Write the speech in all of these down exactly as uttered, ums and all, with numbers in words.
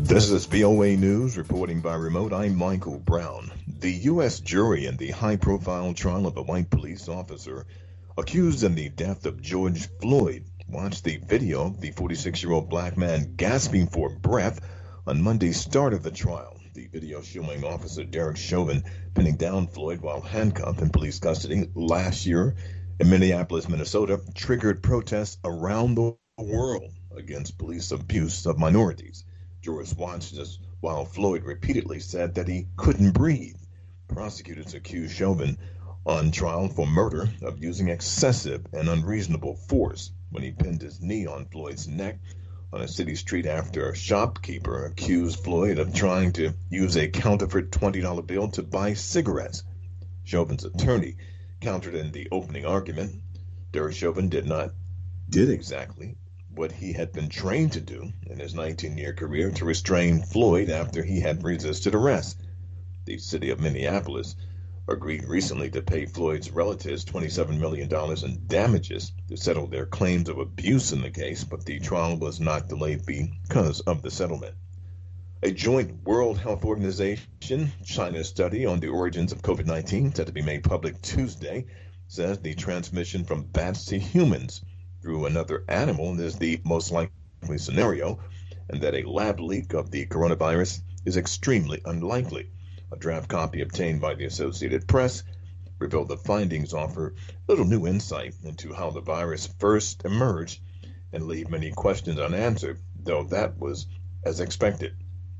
This is V O A News, reporting by remote. I'm Michael Brown. The U S jury in the high-profile trial of a white police officer accused in the death of George Floyd watched the video of the forty-six-year-old black man gasping for breath on Monday's start of the trial. The video showing Officer Derek Chauvin pinning down Floyd while handcuffed in police custody last year in Minneapolis, Minnesota, triggered protests around the world against police abuse of minorities. Jurors watched this while Floyd repeatedly said that he couldn't breathe. Prosecutors accused Chauvin on trial for murder of using excessive and unreasonable force when he pinned his knee on Floyd's neck on a city street after a shopkeeper accused Floyd of trying to use a counterfeit twenty dollar bill to buy cigarettes. Chauvin's attorney countered in the opening argument. Derek Chauvin did not did exactly what he had been trained to do in his nineteen-year career to restrain Floyd after he had resisted arrest. The city of Minneapolis agreed recently to pay Floyd's relatives twenty-seven million dollars in damages to settle their claims of abuse in the case, but the trial was not delayed because of the settlement. A joint World Health Organization China study on the origins of COVID nineteen, set to be made public Tuesday, says the transmission from bats to humans through another animal is the most likely scenario, and that a lab leak of the coronavirus is extremely unlikely. A draft copy obtained by the Associated Press revealed the findings offer little new insight into how the virus first emerged and leave many questions unanswered, though that was as expected.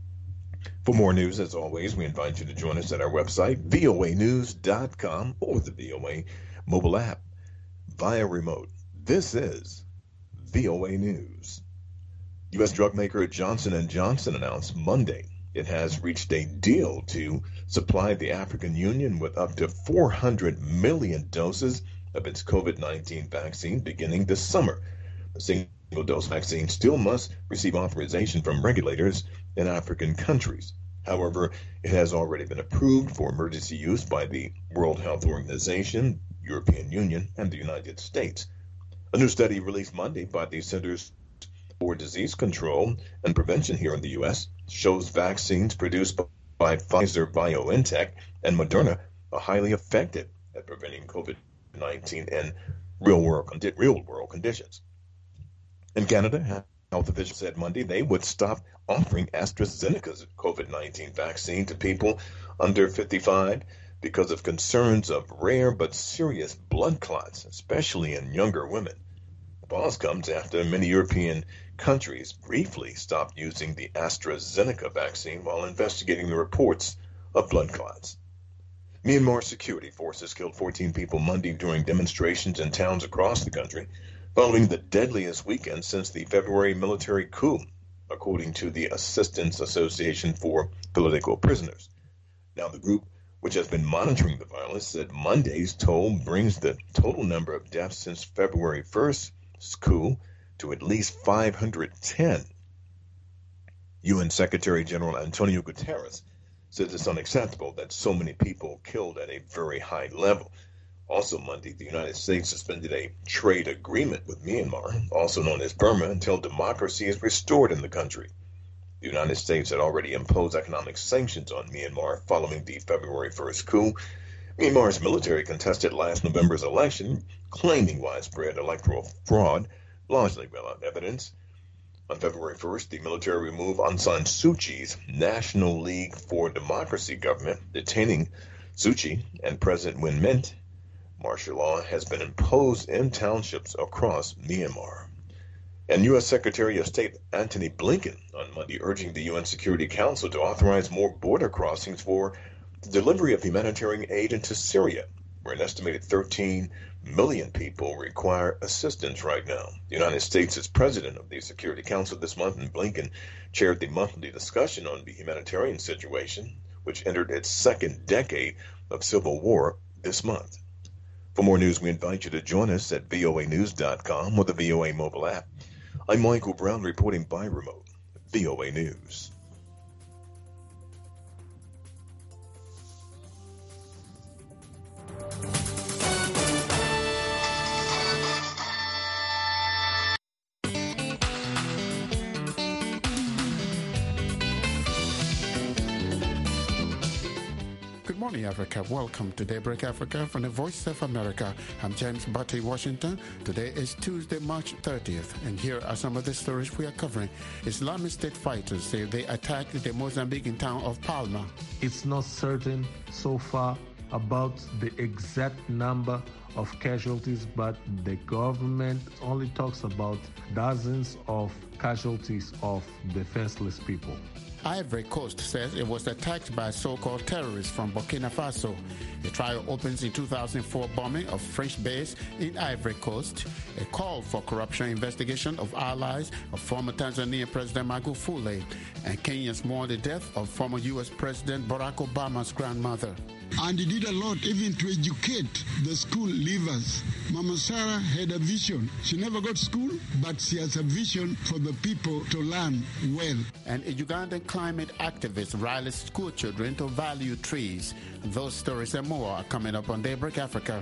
For more news, as always, we invite you to join us at our website, V O A news dot com, or the V O A mobile app via remote. This is V O A News. U S drug maker Johnson and Johnson announced Monday it has reached a deal to supply the African Union with up to four hundred million doses of its COVID nineteen vaccine beginning this summer. The single-dose vaccine still must receive authorization from regulators in African countries. However, it has already been approved for emergency use by the World Health Organization, European Union, and the United States. A new study released Monday by the Centers for Disease Control and Prevention here in the U S shows vaccines produced by Pfizer-BioNTech and Moderna are highly effective at preventing COVID nineteen in real-world real-world conditions. In Canada, health officials said Monday they would stop offering AstraZeneca's COVID nineteen vaccine to people under fifty-five because of concerns of rare but serious blood clots, especially in younger women. The pause comes after many European countries briefly stopped using the AstraZeneca vaccine while investigating the reports of blood clots. Myanmar security forces killed fourteen people Monday during demonstrations in towns across the country, following the deadliest weekend since the February military coup, according to the Assistance Association for Political Prisoners. Now, the group, which has been monitoring the violence, said Monday's toll brings the total number of deaths since February first's coup to at least five hundred ten. U N Secretary General Antonio Guterres says it's unacceptable that so many people killed at a very high level. Also Monday, the United States suspended a trade agreement with Myanmar, also known as Burma, until democracy is restored in the country. The United States had already imposed economic sanctions on Myanmar following the February first coup. Myanmar's military contested last November's election, claiming widespread electoral fraud, largely without evidence. On February first, the military removed Aung San Suu Kyi's National League for Democracy government, detaining Suu Kyi and President Win Myint. Martial law has been imposed in townships across Myanmar. And U S Secretary of State Antony Blinken on Monday urging the U N Security Council to authorize more border crossings for the delivery of humanitarian aid into Syria, where an estimated thirteen million people require assistance right now. The United States is president of the Security Council this month, and Blinken chaired the monthly discussion on the humanitarian situation, which entered its second decade of civil war this month. For more news, we invite you to join us at V O A news dot com or the V O A mobile app. I'm Michael Brown reporting by remote, V O A News. morning, Africa. Welcome to Daybreak Africa from the Voice of America. I'm James Butte, Washington. Today is Tuesday, March thirtieth, and here are some of the stories we are covering. Islamic State fighters say they attacked the Mozambican town of Palma. It's not certain so far about the exact number of casualties, but the government only talks about dozens of casualties of defenseless people. Ivory Coast says it was attacked by so-called terrorists from Burkina Faso. The trial opens in two thousand four bombing of French base in Ivory Coast, a call for corruption investigation of allies of former Tanzanian President Magufuli, and Kenyans mourn the death of former U S President Barack Obama's grandmother. And he did a lot even to educate the school leavers. Mama Sarah had a vision. She never got school, but she has a vision for the people to learn well. And a Ugandan climate activist rallies school children to value trees. Those stories and more are coming up on Daybreak Africa.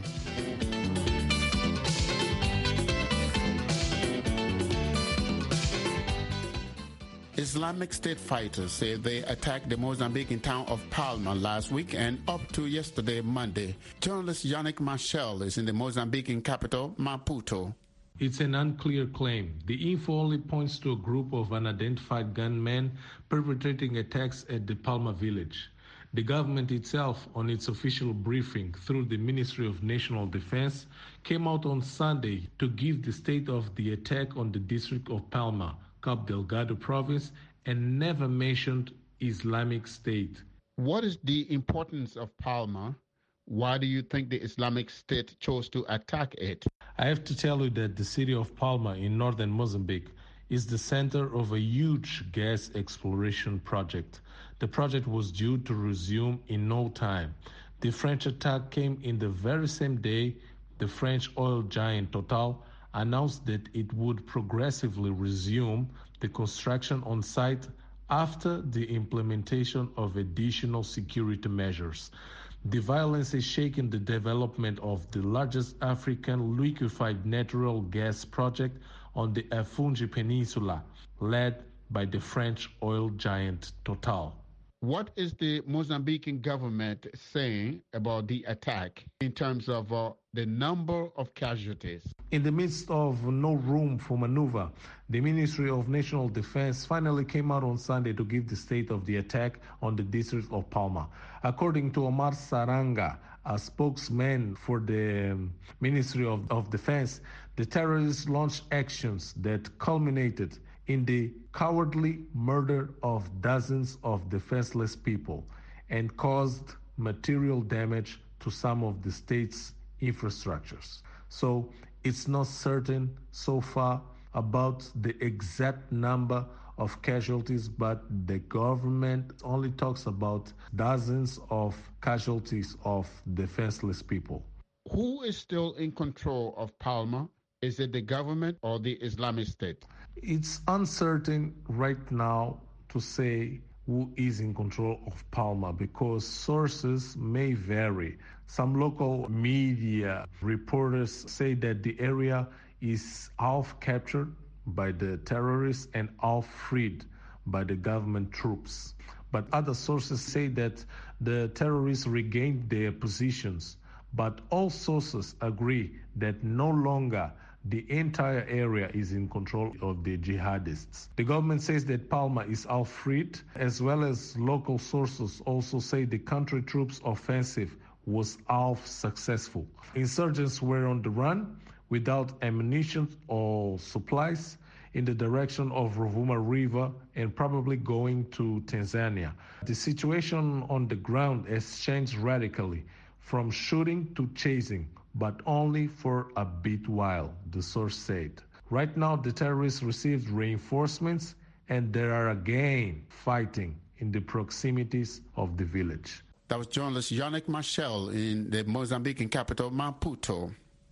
Islamic State fighters say they attacked the Mozambican town of Palma last week and up to yesterday, Monday. Journalist Yannick Marshall is in the Mozambican capital, Maputo. It's an unclear claim. The info only points to a group of unidentified gunmen perpetrating attacks at the Palma village. The government itself, on its official briefing through the Ministry of National Defense, came out on Sunday to give the state of the attack on the district of Palma, Cabo Delgado province, and never mentioned Islamic State. What is the importance of Palma? Why do you think the Islamic State chose to attack it? I have to tell you that the city of Palma in northern Mozambique is the center of a huge gas exploration project. The project was due to resume in no time. The French attack came in the very same day the French oil giant Total announced that it would progressively resume the construction on site after the implementation of additional security measures. The violence is shaking the development of the largest African liquefied natural gas project on the Afungi Peninsula, led by the French oil giant Total. What is the Mozambican government saying about the attack in terms of uh, the number of casualties? In the midst of no room for maneuver, the Ministry of National Defense finally came out on Sunday to give the state of the attack on the district of Palma. According to Omar Saranga, a spokesman for the Ministry of, of Defense, the terrorists launched actions that culminated in the cowardly murder of dozens of defenseless people and caused material damage to some of the state's infrastructures. So it's not certain so far about the exact number of casualties, but the government only talks about dozens of casualties of defenseless people. Who is still in control of Palma? Is it the government or the Islamic State? It's uncertain right now to say who is in control of Palma because sources may vary. Some local media reporters say that the area is half captured by the terrorists and half freed by the government troops. But other sources say that the terrorists regained their positions. But all sources agree that no longer the entire area is in control of the jihadists. The government says that Palma is half freed, as well as local sources also say the country troops' offensive was half successful. Insurgents were on the run without ammunition or supplies in the direction of Rovuma River and probably going to Tanzania. The situation on the ground has changed radically from shooting to chasing, but only for a bit while, the source said. Right now, the terrorists received reinforcements and they are again fighting in the proximities of the village. That was journalist Yannick Marshall in the Mozambican capital, Maputo.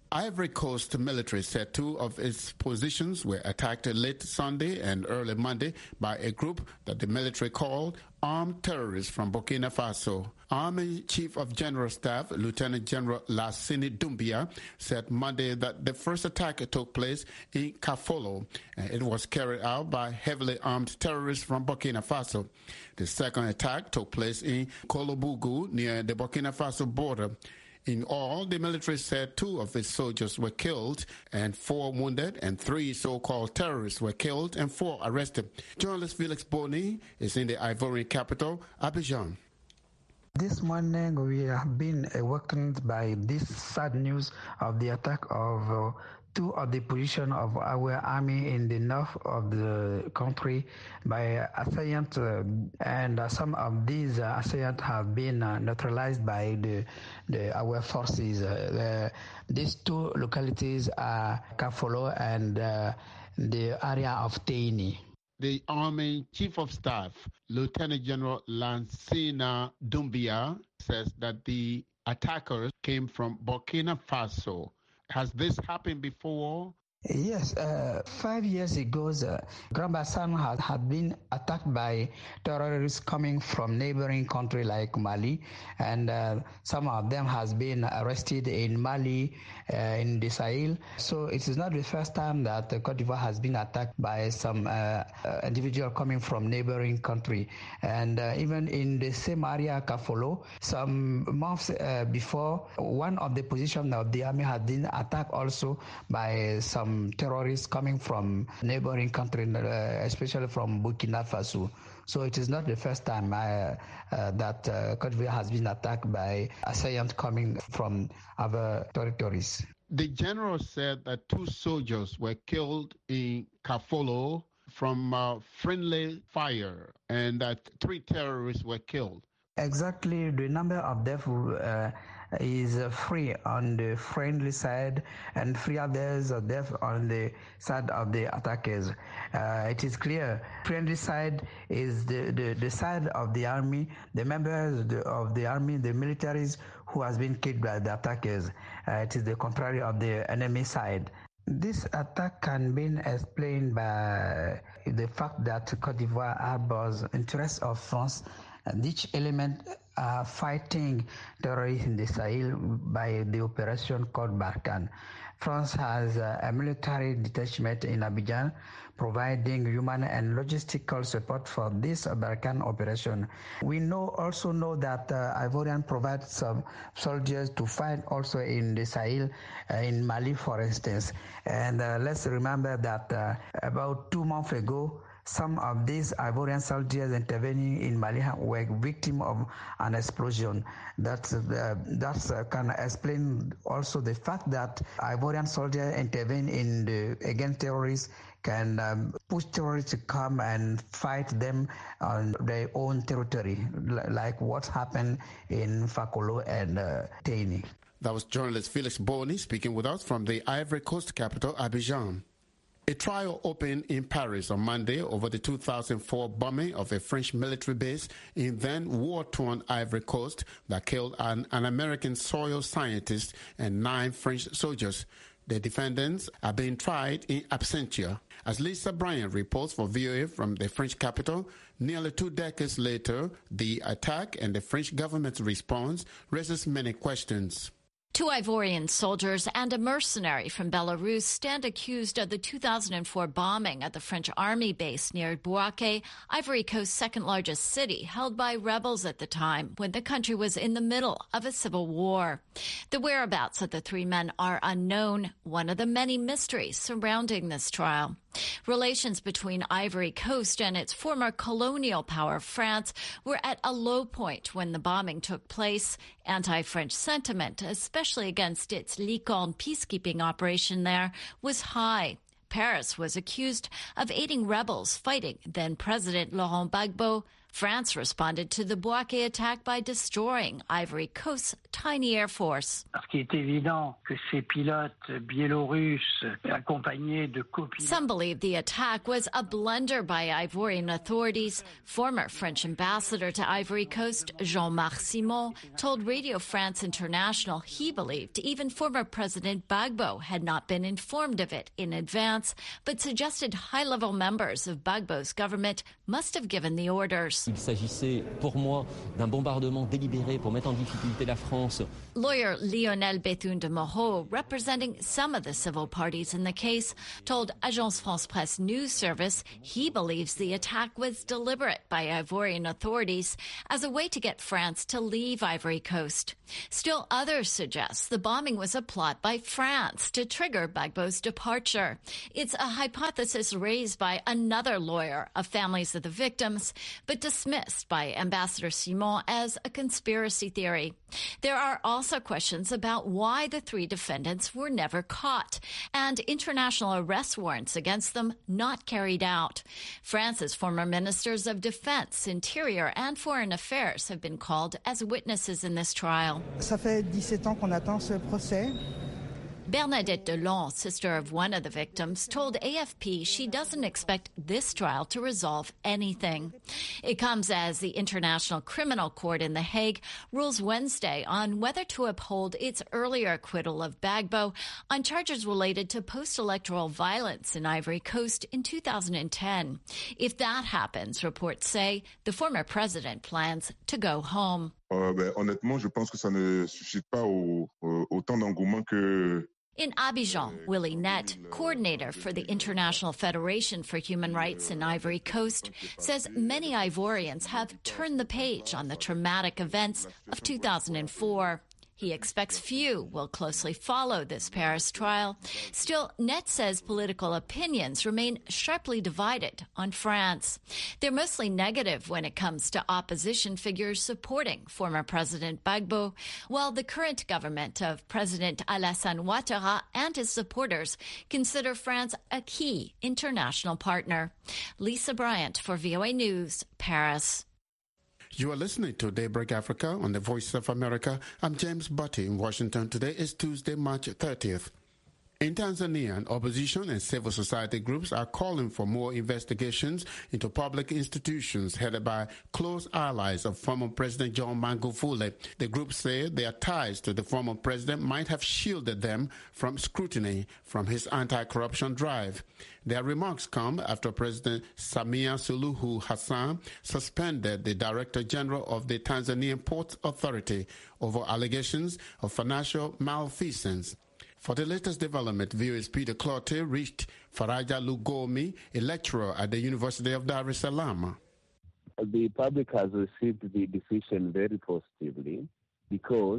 Ivory Coast military said two of its positions were attacked late Sunday and early Monday by a group that the military called armed terrorists from Burkina Faso. Army Chief of General Staff Lieutenant General Lassini Doumbia said Monday that the first attack took place in Kafolo, and it was carried out by heavily armed terrorists from Burkina Faso. The second attack took place in Kolobougou near the Burkina Faso border. In all, the military said two of its soldiers were killed and four wounded, and three so-called terrorists were killed and four arrested. Journalist Felix Boni is in the Ivorian capital, Abidjan. This morning we have been awakened by this sad news of the attack of uh, two of the positions of our army in the north of the country by assailants, uh, and uh, some of these uh, assailants have been uh, neutralized by the, the our forces. Uh, the, these two localities are Kafolo and uh, the area of Teini. The Army Chief of Staff, Lieutenant General Lassina Doumbia, says that the attackers came from Burkina Faso. Has this happened before? Yes, uh, five years ago, uh, Grand Bassam had, had been attacked by terrorists coming from neighboring countries like Mali, and uh, some of them has been arrested in Mali, uh, in the Sahel. So it is not the first time that uh, Cote d'Ivoire has been attacked by some uh, uh, individual coming from neighboring country. And uh, even in the same area, Kafolo, some months uh, before, one of the positions of the army had been attacked also by some terrorists coming from neighboring countries, uh, especially from Burkina Faso. So it is not the first time uh, uh, that uh, Cote d'Ivoire has been attacked by assailants coming from other territories. The general said that two soldiers were killed in Kafolo from uh, friendly fire, and that three terrorists were killed. Exactly, the number of deaths uh, is uh, free on the friendly side, and three others are death on the side of the attackers. Uh, it is clear, friendly side is the, the, the side of the army, the members of the, of the army, the militaries who has been killed by the attackers. Uh, it is the contrary of the enemy side. This attack can be explained by the fact that Cote d'Ivoire harbors interests of France, and each element are fighting terrorists in the Sahel by the operation called Barkhane. France has a military detachment in Abidjan providing human and logistical support for this Barkhane operation. We know also know that uh, Ivorian provides some soldiers to fight also in the Sahel, uh, in Mali, for instance. And uh, let's remember that uh, about two months ago, some of these Ivorian soldiers intervening in Mali were victims of an explosion. That's, uh, that's uh, can explain also the fact that Ivorian soldiers intervene in the, against terrorists can um, push terrorists to come and fight them on their own territory, like what happened in Fakolo and uh, Teini. That was journalist Felix Boni speaking with us from the Ivory Coast capital, Abidjan. A trial opened in Paris on Monday over the two thousand four bombing of a French military base in then war-torn Ivory Coast that killed an, an American soil scientist and nine French soldiers. The defendants are being tried in absentia. As Lisa Bryan reports for V O A from the French capital, nearly two decades later, the attack and the French government's response raises many questions. Two Ivorian soldiers and a mercenary from Belarus stand accused of the two thousand four bombing at the French army base near Bouaké, Ivory Coast's second-largest city, held by rebels at the time when the country was in the middle of a civil war. The whereabouts of the three men are unknown, one of the many mysteries surrounding this trial. Relations between Ivory Coast and its former colonial power, France, were at a low point when the bombing took place. Anti-French sentiment, especially against its Licorne peacekeeping operation there, was high. Paris was accused of aiding rebels fighting then-President Laurent Gbagbo. France responded to the Bouaké attack by destroying Ivory Coast's tiny air force. Some believe the attack was a blunder by Ivorian authorities. Former French ambassador to Ivory Coast, Jean-Marc Simon, told Radio France International he believed even former President Gbagbo had not been informed of it in advance, but suggested high-level members of Gbagbo's government must have given the orders. Il s'agissait pour moi d'un bombardement délibéré pour mettre en difficulté la France. Lawyer Lionel Bethune de Moreau, representing some of the civil parties in the case, told Agence France-Presse news service he believes the attack was deliberate by Ivorian authorities as a way to get France to leave Ivory Coast. Still, others suggest the bombing was a plot by France to trigger Gbagbo's departure. It's a hypothesis raised by another lawyer of families of the victims, but dismissed by Ambassador Simon as a conspiracy theory. There are also questions about why the three defendants were never caught and international arrest warrants against them not carried out. France's former ministers of defense, interior, and foreign affairs have been called as witnesses in this trial. Ça fait dix-sept ans qu'on attend ce procès. Bernadette Delon, sister of one of the victims, told A F P she doesn't expect this trial to resolve anything. It comes as the International Criminal Court in The Hague rules Wednesday on whether to uphold its earlier acquittal of Gbagbo on charges related to post-electoral violence in Ivory Coast in two thousand ten. If that happens, reports say the former president plans to go home. Euh, ben, honnêtement, je pense que ça ne suscite pas au, au, autant d'engouement que In Abidjan, Willie Nett, coordinator for the International Federation for Human Rights in Ivory Coast, says many Ivorians have turned the page on the traumatic events of two thousand four. He expects few will closely follow this Paris trial. Still, Nett says political opinions remain sharply divided on France. They're mostly negative when it comes to opposition figures supporting former President Gbagbo, while the current government of President Alassane Ouattara and his supporters consider France a key international partner. Lisa Bryant for V O A News, Paris. You are listening to Daybreak Africa on the Voice of America. I'm James Butty in Washington. Today is Tuesday, March thirtieth. In Tanzania, opposition and civil society groups are calling for more investigations into public institutions headed by close allies of former President John Magufuli. The groups say their ties to the former president might have shielded them from scrutiny from his anti-corruption drive. Their remarks come after President Samia Suluhu Hassan suspended the Director General of the Tanzanian Ports Authority over allegations of financial malfeasance. For the latest development, V O A's Peter Clotte reached Faraja Lugomi, a lecturer at the University of Dar es Salaam. The public has received the decision very positively because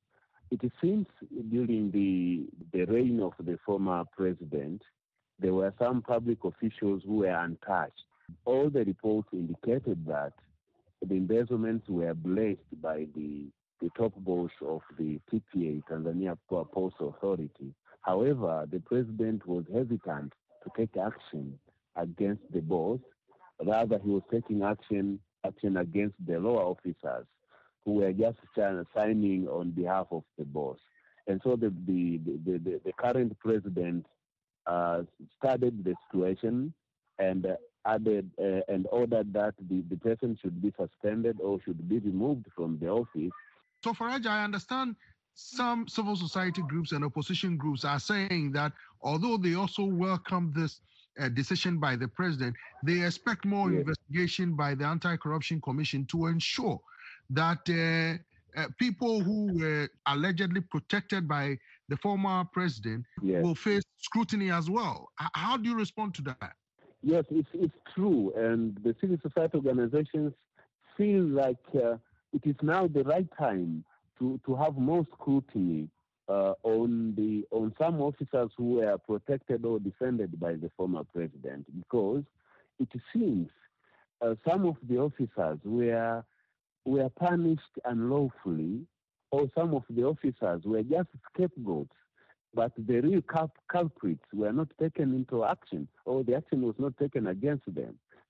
it seems during the, the reign of the former president, there were some public officials who were untouched. All the reports indicated that the embezzlements were blessed by the the top boss of the T P A, Tanzania Ports Authority. However, the president was hesitant to take action against the boss. Rather, he was taking action action against the lower officers who were just signing on behalf of the boss. And so the the, the, the, the current president uh, studied the situation and uh, added uh, and ordered that the, the person should be suspended or should be removed from the office. So, Faraj, I understand some civil society groups and opposition groups are saying that although they also welcome this uh, decision by the president, they expect more yes. investigation by the Anti-Corruption Commission to ensure that uh, uh, people who were allegedly protected by the former president yes. will face scrutiny as well. How do you respond to that? Yes, it's, it's true. And the civil society organizations feel like uh, it is now the right time to, to have more scrutiny uh, on the on some officers who were protected or defended by the former president, because it seems uh, some of the officers were were punished unlawfully, or some of the officers were just scapegoats, but the real culp- culprits were not taken into action, or the action was not taken against them.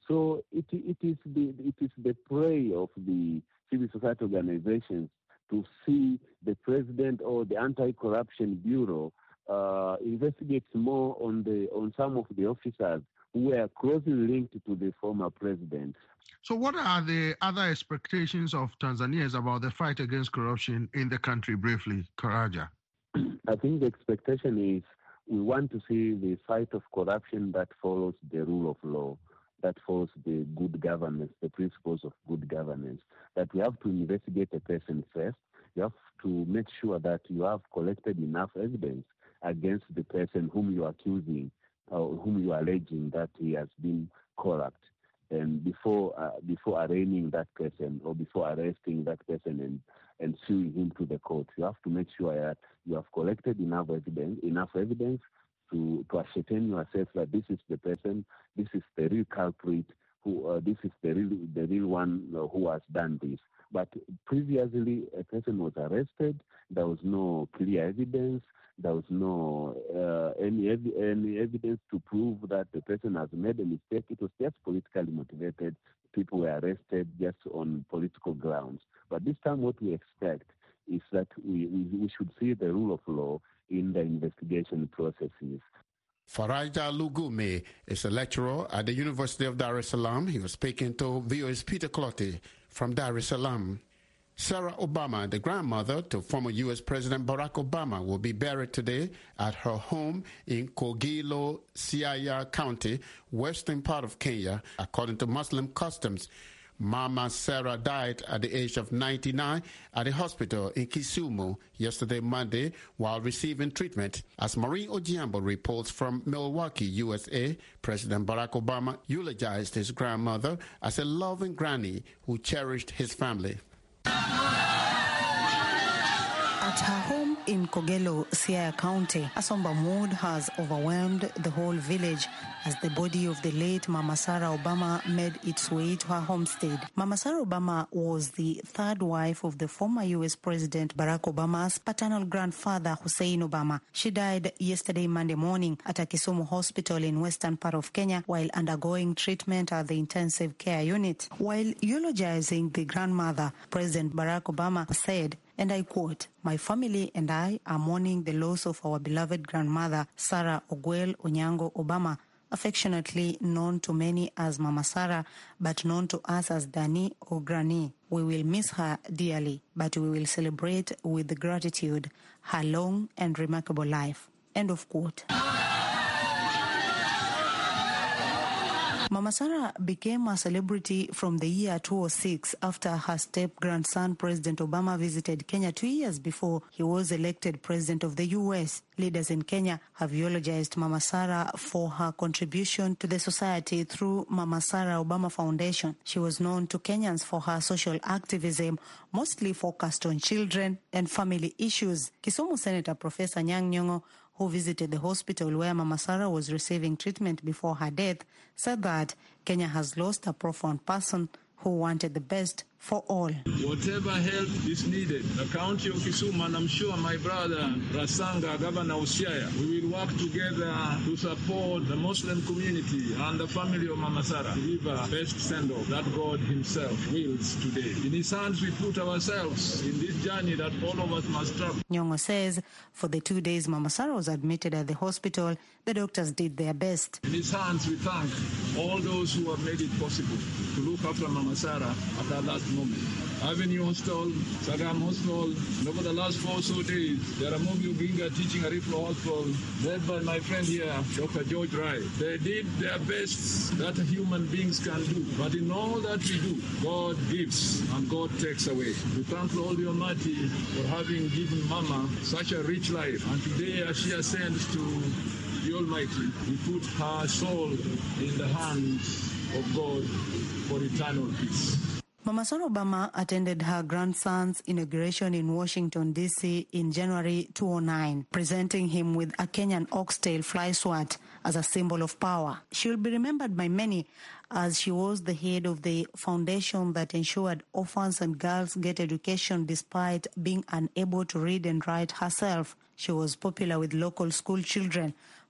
So it, it, is the, it is the prey of the civil society organizations to see the president or the Anti-Corruption Bureau uh, investigates more on the on some of the officers who were closely linked to the former president. So what are the other expectations of Tanzanians about the fight against corruption in the country, briefly, Karaja? I think the expectation is we want to see the fight of corruption that follows the rule of law, that follows the good governance, the principles of good governance, that we have to investigate a person first. You have to make sure that you have collected enough evidence against the person whom you are accusing or whom you are alleging that he has been corrupt. And before uh, before arraigning that person or before arresting that person and, and suing him to the court, you have to make sure that you have collected enough evidence, enough evidence to, to ascertain yourself that this is the person, this is the real culprit, who uh, this is the real the real one uh, who has done this. But previously, a person was arrested. There was no clear evidence. There was no uh, any ev- any evidence to prove that the person has made a mistake. It was just politically motivated. People were arrested just on political grounds. But this time, what we expect is that we, we, we should see the rule of law in the investigation processes. Faraja Lugume is a lecturer at the University of Dar es Salaam. He was speaking to V O A's Peter Clottey from Dar es Salaam. Sarah Obama, the grandmother to former U S President Barack Obama, will be buried today at her home in Kogelo, Siaya County, western part of Kenya, according to Muslim customs. Mama Sarah died at the age of ninety-nine at a hospital in Kisumu yesterday, Monday, while receiving treatment. As Maureen Ojiambo reports from Milwaukee, U S A, President Barack Obama eulogized his grandmother as a loving granny who cherished his family. At her home in Kogelo, Siaya County, a somber mood has overwhelmed the whole village as the body of the late Mama Sarah Obama made its way to her homestead. Mama Sarah Obama was the third wife of the former U S President Barack Obama's paternal grandfather, Hussein Obama. She died yesterday, Monday morning, at a Kisumu hospital in western part of Kenya while undergoing treatment at the intensive care unit. While eulogizing the grandmother, President Barack Obama said, and I quote, "My family and I are mourning the loss of our beloved grandmother, Sarah Ogwel Onyango Obama, affectionately known to many as Mama Sarah, but known to us as Dani or Granny. We will miss her dearly, but we will celebrate with gratitude her long and remarkable life." End of quote. Mama Sarah became a celebrity from the year two thousand six after her step-grandson President Obama visited Kenya two years before he was elected president of the U S. Leaders in Kenya have eulogized Mama Sarah for her contribution to the society through Mama Sarah Obama Foundation. She was known to Kenyans for her social activism, mostly focused on children and family issues. Kisumu Senator Professor Nyang' Nyong'o, who visited the hospital where Mama Sarah was receiving treatment before her death, said that Kenya has lost a profound person who wanted the best for all. Whatever help is needed, the county of Kisumu, and I'm sure my brother Rasanga, Governor Usiaya, we will work together to support the Muslim community and the family of Mama Sarah to give a best send-off that God himself wills today. In his hands we put ourselves in this journey that all of us must travel. Nyong'o says for the two days Mama Sarah was admitted at the hospital, the doctors did their best. In his hands we thank all those who have made it possible to look after Mama Sarah at that last moment. Avenue Hostel, Sagam Hostel, and over the last four so days, Jaramogi Oginga Teaching and Referral Hospital, led by my friend here, Doctor George Rai. They did their best that human beings can do. But in all that we do, God gives and God takes away. We thank Lord the Almighty for having given Mama such a rich life. And today, as she ascends to the Almighty, we put her soul in the hands of God for eternal peace. Mama Sarah Obama attended her grandson's inauguration in Washington, D C in January two thousand nine, presenting him with a Kenyan oxtail fly swat as a symbol of power. She will be remembered by many as she was the head of the foundation that ensured orphans and girls get education despite being unable to read and write herself. She was popular with local school children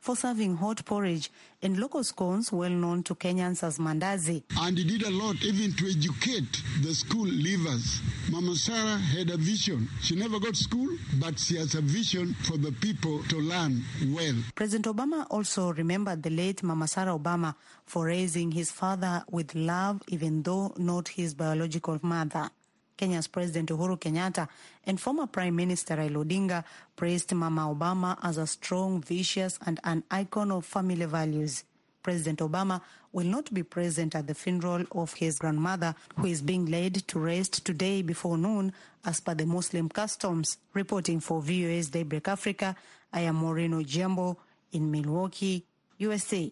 for serving hot porridge and local scones well known to Kenyans as mandazi. And he did a lot even to educate the school leavers. Mama Sarah had a vision. She never got school, but she has a vision for the people to learn well. President Obama also remembered the late Mama Sarah Obama for raising his father with love, even though not his biological mother. Kenya's President Uhuru Kenyatta and former Prime Minister Raila Odinga praised Mama Obama as a strong, vicious and an icon of family values. President Obama will not be present at the funeral of his grandmother, who is being laid to rest today before noon as per the Muslim customs. Reporting for V O A's Daybreak Africa, I am Maureen Ojiambo in Milwaukee, U S A.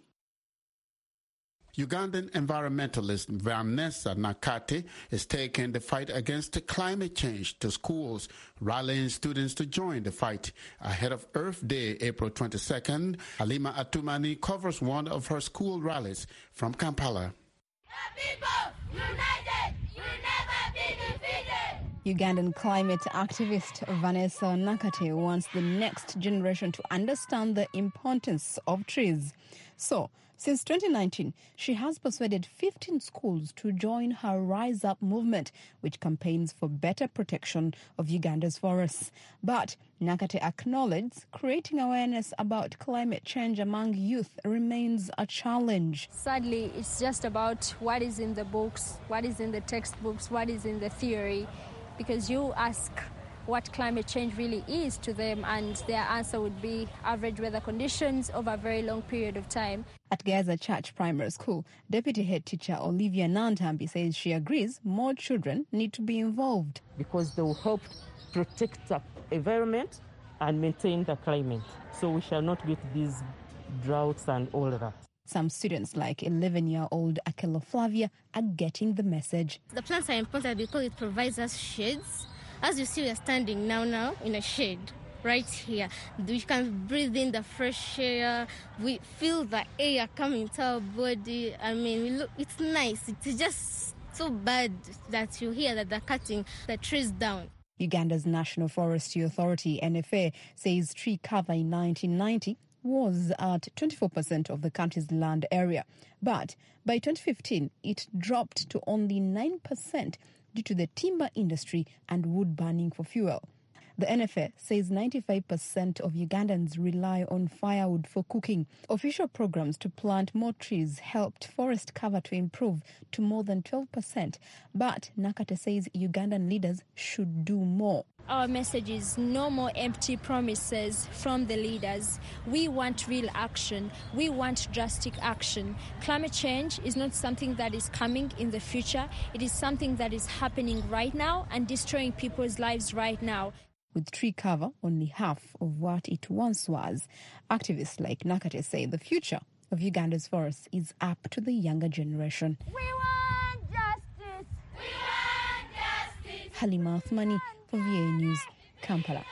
Ugandan environmentalist Vanessa Nakate is taking the fight against climate change to schools, rallying students to join the fight. Ahead of Earth Day, April twenty-second, Halima Atumani covers one of her school rallies from Kampala. The people united will never be defeated. Ugandan climate activist Vanessa Nakate wants the next generation to understand the importance of trees. So, since twenty nineteen, she has persuaded fifteen schools to join her Rise Up movement, which campaigns for better protection of Uganda's forests. But Nakate acknowledges creating awareness about climate change among youth remains a challenge. Sadly, it's just about what is in the books, what is in the textbooks, what is in the theory, because you ask what climate change really is to them, and their answer would be average weather conditions over a very long period of time. At Gaza Church Primary School, Deputy Head Teacher Olivia Nantambi says she agrees more children need to be involved. Because they will help protect the environment and maintain the climate. So we shall not get these droughts and all that. Some students, like eleven-year-old Akelo Flavia, are getting the message. The plants are important because it provides us shades. As you see, we are standing now now in a shade right here. We can breathe in the fresh air. We feel the air coming to our body. I mean, we look, it's nice. It's just so bad that you hear that they're cutting the trees down. Uganda's National Forestry Authority, N F A, says tree cover in nineteen ninety was at twenty-four percent of the country's land area. But by twenty fifteen, it dropped to only nine percent due to the timber industry and wood burning for fuel. The N F A says ninety-five percent of Ugandans rely on firewood for cooking. Official programs to plant more trees helped forest cover to improve to more than twelve percent. But Nakate says Ugandan leaders should do more. Our message is no more empty promises from the leaders. We want real action. We want drastic action. Climate change is not something that is coming in the future. It is something that is happening right now and destroying people's lives right now. With tree cover only half of what it once was, activists like Nakate say the future of Uganda's forests is up to the younger generation. We want justice. We want justice. Halima Athmani for V A News, Kampala.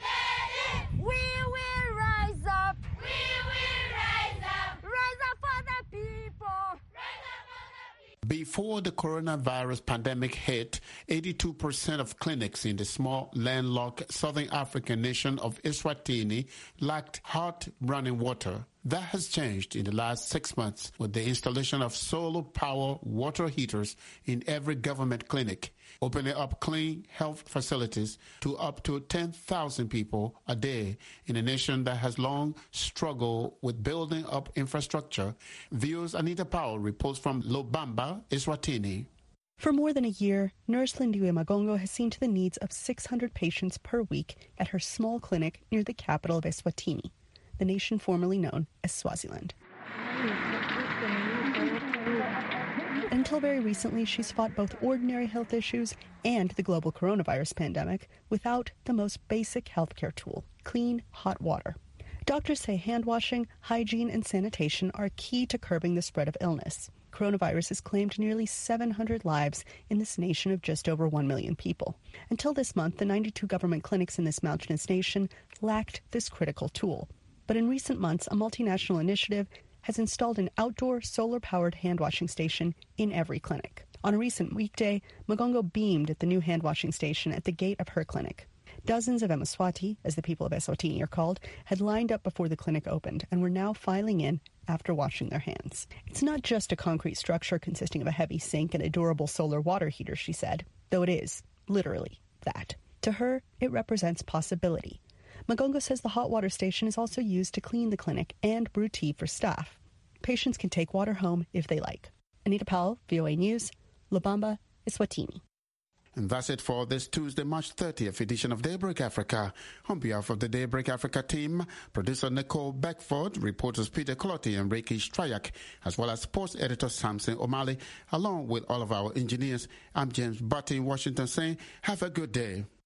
We will rise up. We will rise up. Rise up for the people. Before the coronavirus pandemic hit, eighty-two percent of clinics in the small landlocked southern African nation of Eswatini lacked hot running water. That has changed in the last six months with the installation of solar power water heaters in every government clinic, opening up clean health facilities to up to ten thousand people a day in a nation that has long struggled with building up infrastructure. V O's Anita Powell reports from Lobamba, Eswatini. For more than a year, Nurse Lindiwe Magongo has seen to the needs of six hundred patients per week at her small clinic near the capital of Eswatini, the nation formerly known as Swaziland. Until very recently, she's fought both ordinary health issues and the global coronavirus pandemic without the most basic healthcare tool, clean, hot water. Doctors say hand washing, hygiene, and sanitation are key to curbing the spread of illness. Coronavirus has claimed nearly seven hundred lives in this nation of just over one million people. Until this month, the ninety-two government clinics in this mountainous nation lacked this critical tool. But in recent months, a multinational initiative has installed an outdoor solar-powered hand-washing station in every clinic. On a recent weekday, Magongo beamed at the new hand-washing station at the gate of her clinic. Dozens of Emaswati, as the people of Eswatini are called, had lined up before the clinic opened and were now filing in after washing their hands. It's not just a concrete structure consisting of a heavy sink and a durable solar water heater, she said, though it is, literally, that. To her, it represents possibility. Magongo says the hot water station is also used to clean the clinic and brew tea for staff. Patients can take water home if they like. Anita Powell, V O A News, Lubamba, Eswatini. And that's it for this Tuesday, March thirtieth edition of Daybreak Africa. On behalf of the Daybreak Africa team, producer Nicole Beckford, reporters Peter Clotti and Reiki Strayak, as well as sports editor Samson O'Malley, along with all of our engineers, I'm James Butty in Washington saying, have a good day.